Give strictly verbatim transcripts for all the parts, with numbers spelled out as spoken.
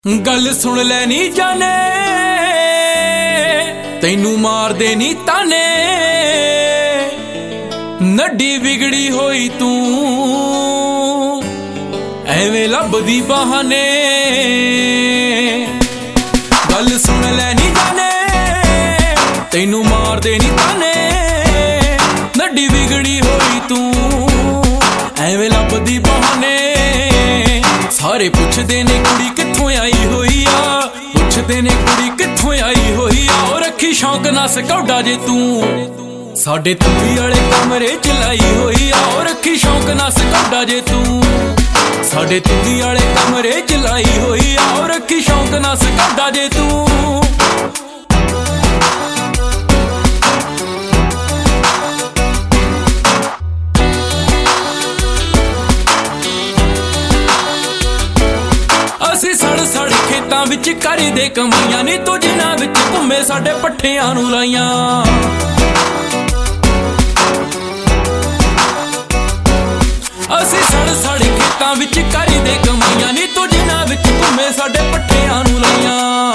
गल सुन ले नी जाने तैनू मार दे नी ताने नड्डी बिगड़ी होई तू एवें लभदी बहाने। गल सुन ले नी जाने तैनू मार दे नी ताने नड्डी बिगड़ी होई तू एवें लभदी बहाने। सारे पुछदे ने कुड़ी कित्थों आई होई आ, पुछदे ने कुड़ी कित्थों आई होई आ। ओ रखी शौक नस कौडा जे तू साडे तूड़ी वाले कमरे च लाई होई आ। ओ रखी शौक नस कौडा जे तू साडे तूड़ी वाले कमरे च लाई होई आ। ओ रखी शौक नस कौडा जे तू। सड़ सड़ खेतां विच करी दे कमाइयां नी तू जिन्हां विच घुम्मे साडे पट्ठियां नूं लाइयां। असीं सड़ सड़ खेतां विच करी दे कमाइयां नी तू जिन्हां विच घुम्मे साडे पट्ठियां नूं लाइयां।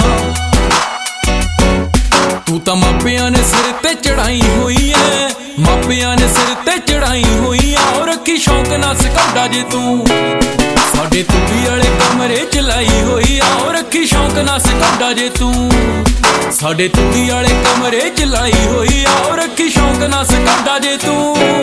तू तां मापियां ने सिर ते चढ़ाई होई ऐ, मापियां ने सिर ते चढ़ाई होई ऐ। ओ रखी शौक नस कौडा जे तू साडे तूड़ी वाले कमरे च लाई होई आ। ओ रखी शौक नस कौडा जे तू साडे तूड़ी वाले कमरे च लाई होई आ। ओ रखी शौक नस कौडा जे तू।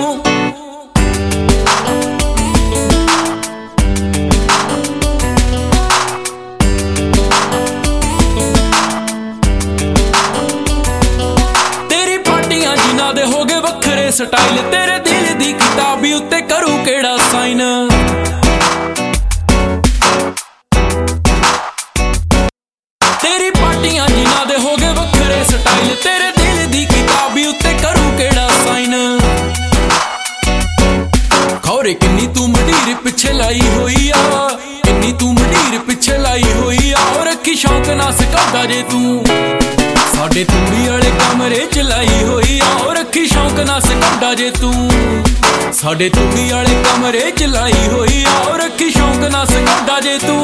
तेरी पार्टियां जिन्हां दे हो गए वखरे स्टाइल, तेरे दिल दी किताबी उत्ते करू केड़ा साइन। तेरी पार्टियां जिन्हां दे हो गए वखरे स्टाइल, तेरे दिल दी किताबी उत्ते करू केड़ा साइन। खौरे किन्नी तू मंडीर पिछे लाई होई आ, किन्नी तू मंडीर पिछे लाई होई आ। ओ रखी शौक नस कौडा जे तू साडे तूड़ी वाले कमरे च लाई होई आ। ओ रखी शौक नस कौडा जे तू साडे तूड़ी वाले कमरे च लाई होई आ। ओ रखी शौक नस कौडा जे तू।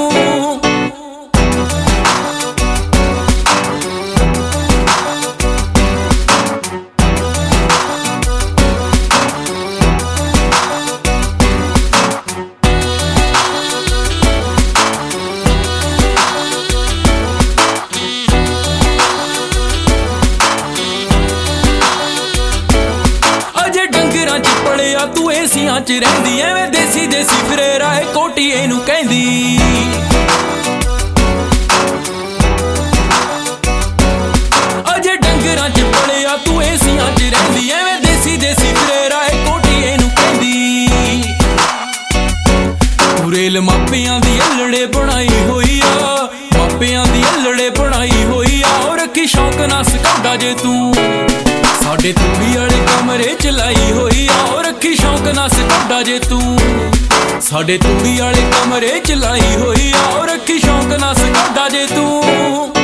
तू एसियां च रहिंदी एवें देसी देसी फिरे राहे कोटी एनू कहंदी। अजे डंगरां च पलिया तू एसियां च रहिंदी एवें देसी देसी फिरे राहे कोटी एनू कहंदी। रेल मापियां दी अल्लड़े बनाई होई आ, मापियां दी अल्लड़े बनाई होई आ। ओ रखी शौक नस कौडा जे तू साडे तूड़ी वाले कमरे च लाई होई आ। ओ रखी शौक नस कौडा जे तू साडे तूड़ी वाले कमरे च लाई होई आ। ओ रखी शौक नस कौडा जे तू।